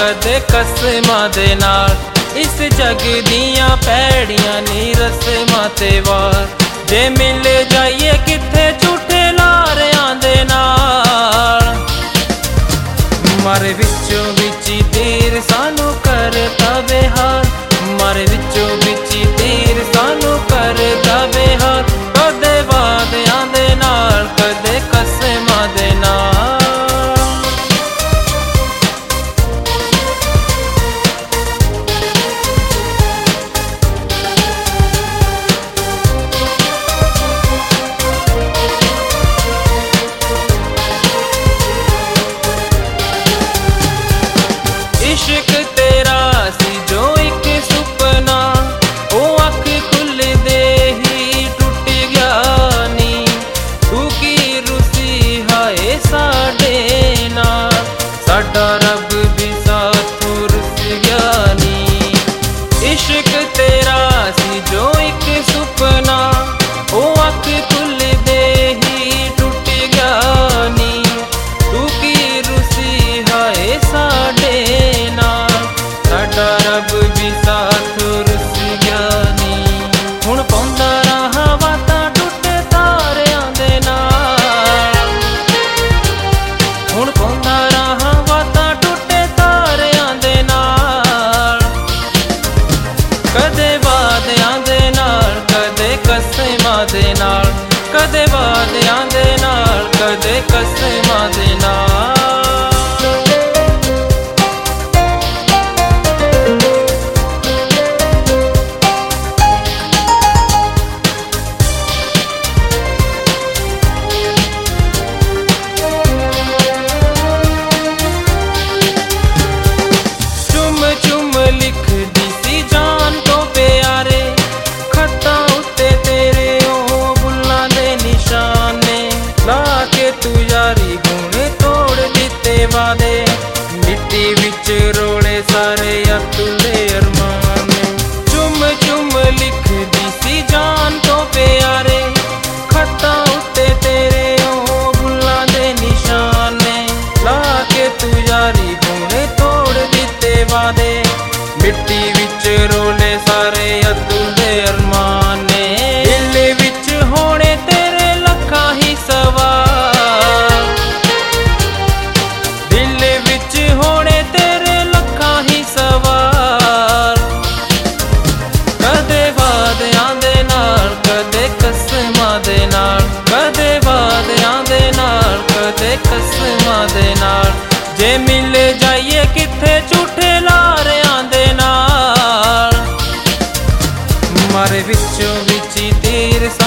कदे कसमां दे नाल। इस जग दियां पैड़ियां नी रस्मां ते वार, जे मिल जाइए किथे झूठे लारियां दे नाल। मारे विचों विच तीर सानू करता बेहाल, मारे विचों विच तीर सानू करता बेहाल। कदे वादियां दे नाल कदे कसमां दे नाल। इश्क तेरा सी जो एक सुपना, ओ अख खुलदे ही टुट गया नी। तू की रुसी हाए साडे नाल, साडा रब भी साथों रुस गया नी। इश्क तेरा सी जो एक सुपना, ओ अख खुलदे ही टुट गया नी। तू की रुसी हाए साडे रब भी साथ रुस गया नी। हुण पौंदा रहा वातां टुटे तारियां दे नाल, हुण पौंदा रहा वातां टुटे तारियां दे नाल। कदे वादियां दे नाल कदे कसमां दे नाल, कदे वादियां दे नाल कदे कसमां दे नाल। लिखदी सी जान तो प्यारे, खतां उत्ते तेरे ओ बुल्लां दे निशाने। ला के तू यारी हुण तोड़ दिते वादे, मिट्टी विच रोले सारे अतुले अरमान। चुम चुम लिखदी सी जान तो प्यारे, खतां उत्ते तेरे ओ बुल्लां दे निशाने। ला के तू यारी हुण तोड़ दिते वादे, मिट्टी विच रोले सारे अतुले अरमान ने। दिल विच होने तेरे लखां ही सवाल, दिल विच होने तेरे लखां ही सवाल। कदे वादियां दे नाल कदे कसमां दे नाल, कदे वादियां दे नाल कदे कसमां दे नाल। जे मिल जाइए किथे झूठे लारियां दे नाल। मारे विचों विच तीर